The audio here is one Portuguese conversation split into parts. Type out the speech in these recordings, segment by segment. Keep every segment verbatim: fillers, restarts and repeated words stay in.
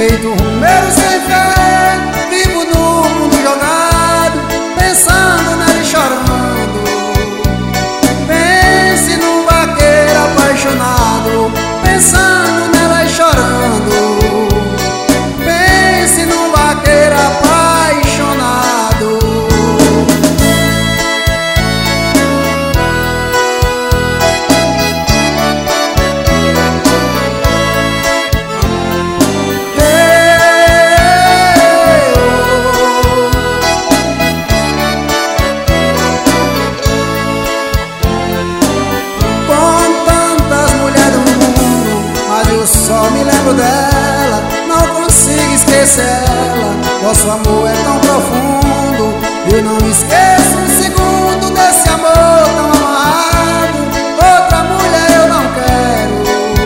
feito um Romero sem fé, vivo no mundo jogado, pensando nela e chorando. Pense num vaqueiro apaixonado, pensando nela e chorando. Pense num vaqueiro apaixonado. Só me lembro dela, não consigo esquecê-la. Nosso amor é tão profundo, eu não esqueço um segundo desse amor tão amado. Outra mulher eu não quero.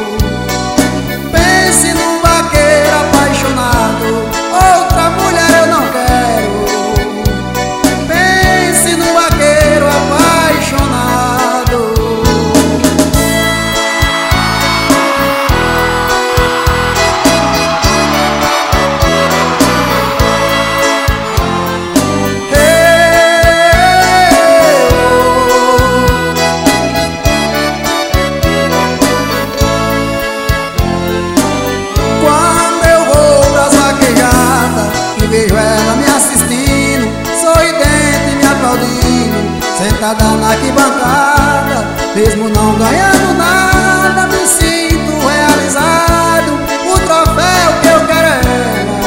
Pense num vaqueiro apaixonado, outra mulher eu não quero. Pense num vaqueiro apaixonado. Vejo ela me assistindo, sorridente me aplaudindo, sentada na arquibancada, mesmo não ganhando nada, me sinto realizado. O troféu que eu quero é ela.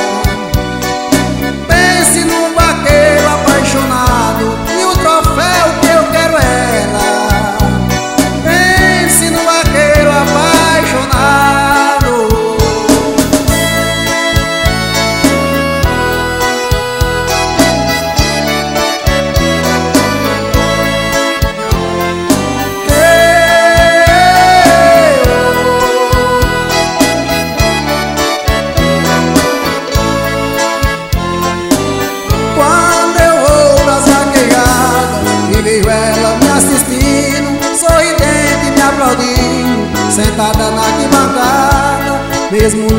Pense num vaqueiro apaixonado, e o troféu que eu quero é ela. Pense num vaqueiro apaixonado. Vejo ela me assistindo, sorridente me aplaudindo, sentada na arquibancada, mesmo